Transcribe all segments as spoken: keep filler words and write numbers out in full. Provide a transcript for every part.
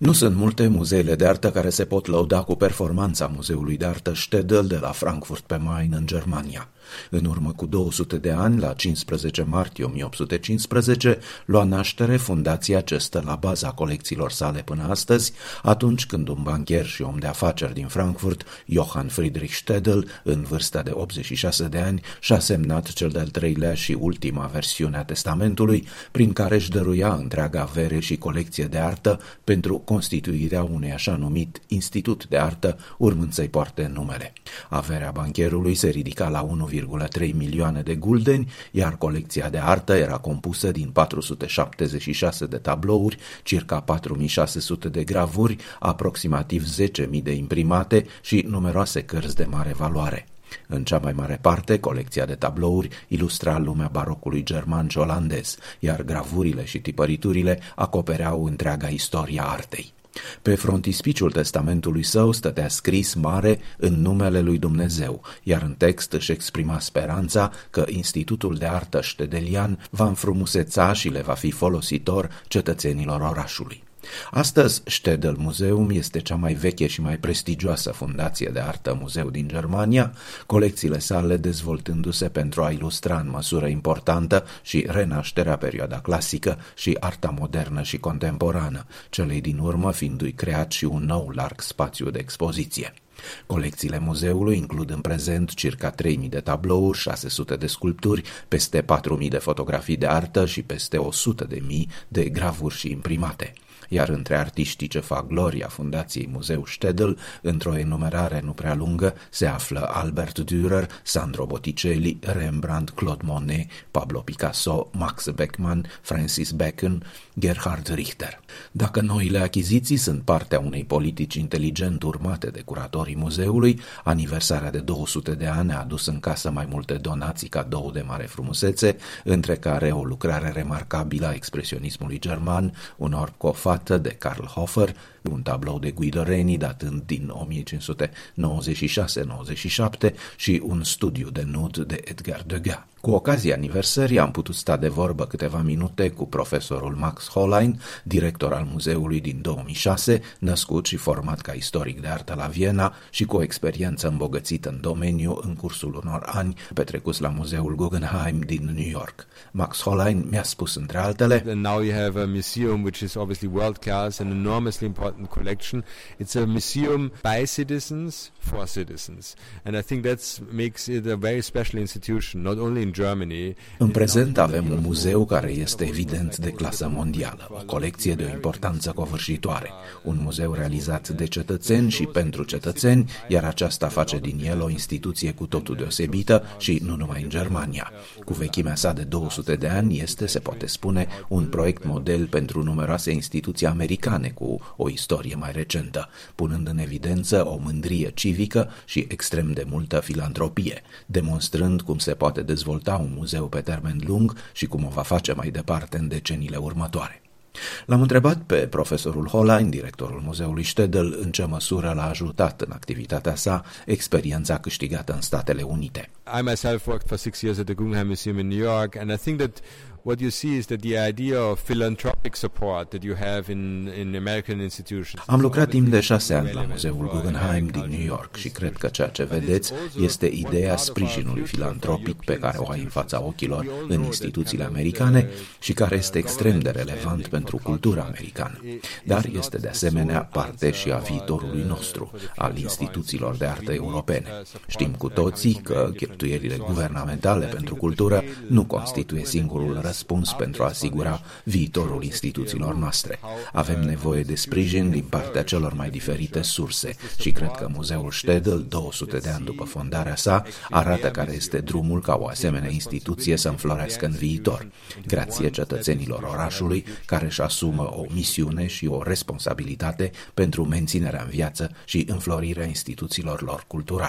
Nu sunt multe muzeele de artă care se pot lăuda cu performanța Muzeului de Artă Städel de la Frankfurt pe Main în Germania. În urmă cu două sute de ani, la cincisprezece martie o mie opt sute cincisprezece, lua naștere fundația ce stă la baza colecțiilor sale până astăzi, atunci când un bancher și om de afaceri din Frankfurt, Johann Friedrich Städel, în vârstă de optzeci și șase de ani, și-a semnat cel de-al treilea și ultima versiune a testamentului, prin care își dăruia întreaga avere și colecție de artă pentru constituirea unui așa numit Institut de Artă, urmând să-i poarte numele. Averea bancherului se ridica la unu virgulă trei milioane de guldeni, iar colecția de artă era compusă din patru sute șaptezeci și șase de tablouri, circa patru mii șase sute de gravuri, aproximativ zece mii de imprimate și numeroase cărți de mare valoare. În cea mai mare parte, colecția de tablouri ilustra lumea barocului german și olandez, iar gravurile și tipăriturile acopereau întreaga istoria artei. Pe frontispiciul testamentului său stătea scris mare în numele lui Dumnezeu, iar în text își exprima speranța că Institutul de Artă Stedelian va înfrumuseța și le va fi folositor cetățenilor orașului. Astăzi, Städel Museum este cea mai veche și mai prestigioasă fundație de artă muzeu din Germania, colecțiile sale dezvoltându-se pentru a ilustra în măsură importantă și renașterea perioada clasică și arta modernă și contemporană, celei din urmă fiindu-i creat și un nou larg spațiu de expoziție. Colecțiile muzeului includ în prezent circa trei mii de tablouri, șase sute de sculpturi, peste patru mii de fotografii de artă și peste o sută de mii de gravuri și imprimate. Iar între artiștii ce fac gloria Fundației Muzeu Städel, într-o enumerare nu prea lungă, se află Albert Dürer, Sandro Botticelli, Rembrandt, Claude Monet, Pablo Picasso, Max Beckmann, Francis Bacon, Gerhard Richter. Dacă noile achiziții sunt partea unei politici inteligent urmate de curatorii muzeului, aniversarea de două sute de ani a adus în casă mai multe donații cadou de mare frumusețe, între care o lucrare remarcabilă a expresionismului german, un orb cu o fată de Karl Hofer, un tablou de Guido Reni datând din o mie cinci sute nouăzeci și șase nouăzeci și șapte și un studiu de nud de Edgar Degas. Cu ocazia aniversării am putut sta de vorbă câteva minute cu profesorul Max Hollein, director al muzeului din două mii șase, născut și format ca istoric de artă la Viena și cu o experiență îmbogățită în domeniu în cursul unor ani petrecuți la Muzeul Guggenheim din New York. Max Hollein mi-a spus între altele: And now you have a museum which is obviously world class, an enormously important collection. It's a museum by citizens for citizens, and I think that makes it a very special institution, not only in Germany. În prezent avem un muzeu care este evident de clasă mondială, o colecție de o importanță covârșitoare, un muzeu realizat de cetățeni și pentru cetățeni, iar aceasta face din el o instituție cu totul deosebită și nu numai în Germania. Cu vechimea sa de două sute de ani este, se poate spune, un proiect model pentru numeroase instituții americane cu o istorie mai recentă, punând în evidență o mândrie civică și extrem de multă filantropie, demonstrând cum se poate dezvolta un muzeu pe termen lung și cum o va face mai departe în deceniile următoare. L-am întrebat pe profesorul Hollein, directorul Muzeului Städel, în ce măsură l-a ajutat în activitatea sa experiența câștigată în Statele Unite. I myself worked for six years at the Guggenheim Museum in New York, and I think that what you see is that the idea of philanthropic support that you have in in American institutions. Am lucrat timp de șase ani la Muzeul Guggenheim din New York și cred că ceea ce vedeți este ideea sprijinului filantropic pe care o ai în fața ochilor în instituțiile americane și care este extrem de relevant pentru cultura americană. Dar este de asemenea parte și a viitorului nostru, al instituțiilor de artă europene. Știm cu toții că cheltuielile guvernamentale pentru cultură nu constituie singurul răspuns pentru a asigura viitorul instituțiilor noastre. Avem nevoie de sprijin din partea celor mai diferite surse și cred că Muzeul Städel, două sute de ani după fondarea sa, arată care este drumul ca o asemenea instituție să înflorească în viitor, grație cetățenilor orașului care își asumă o misiune și o responsabilitate pentru menținerea în viață și înflorirea instituțiilor lor culturale.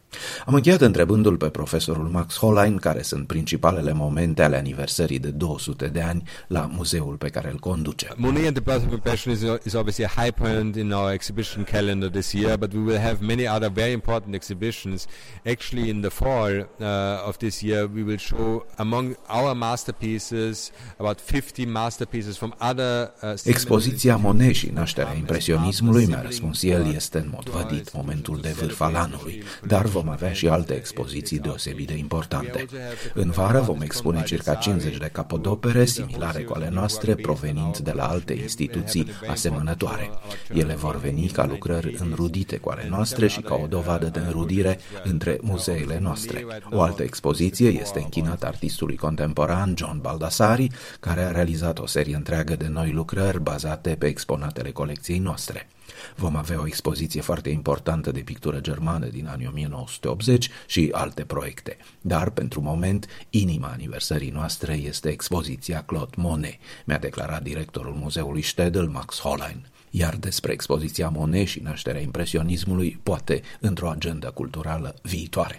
Am încheiat întrebându-l pe profesorul Max Hollein care sunt principalele momente ale aniversării de două sute de ani la muzeul pe care îl conduce. Monet and the Birth of Impressionism is, is obviously a high point in our exhibition calendar this year, but we will have many other very important exhibitions. Actually, in the fall uh, of this year, we will show among our masterpieces about fifty masterpieces from other uh, Expoziția Monet și nașterea impresionismului, mi-a răspuns el, este în mod vădit momentul de vârf al anului, dar vom avea și alte expoziții deosebit de importante. În vară vom expune circa cincizeci de capodopere similare cu ale noastre, provenind de la alte instituții asemănătoare. Ele vor veni ca lucrări înrudite cu ale noastre și ca o dovadă de înrudire între muzeele noastre. O altă expoziție este închinată artistului contemporan John Baldassari, care a realizat o serie întreagă de noi lucrări bazate pe exponatele colecției noastre. Vom avea o expoziție foarte importantă de pictură germană din anii o mie nouă sute optzeci și alte proiecte. Dar, pentru moment, inima aniversării noastre este expoziția Claude Monet, mi-a declarat directorul muzeului Städel, Max Hollein. Iar despre expoziția Monet și nașterea impresionismului, poate într-o agendă culturală viitoare.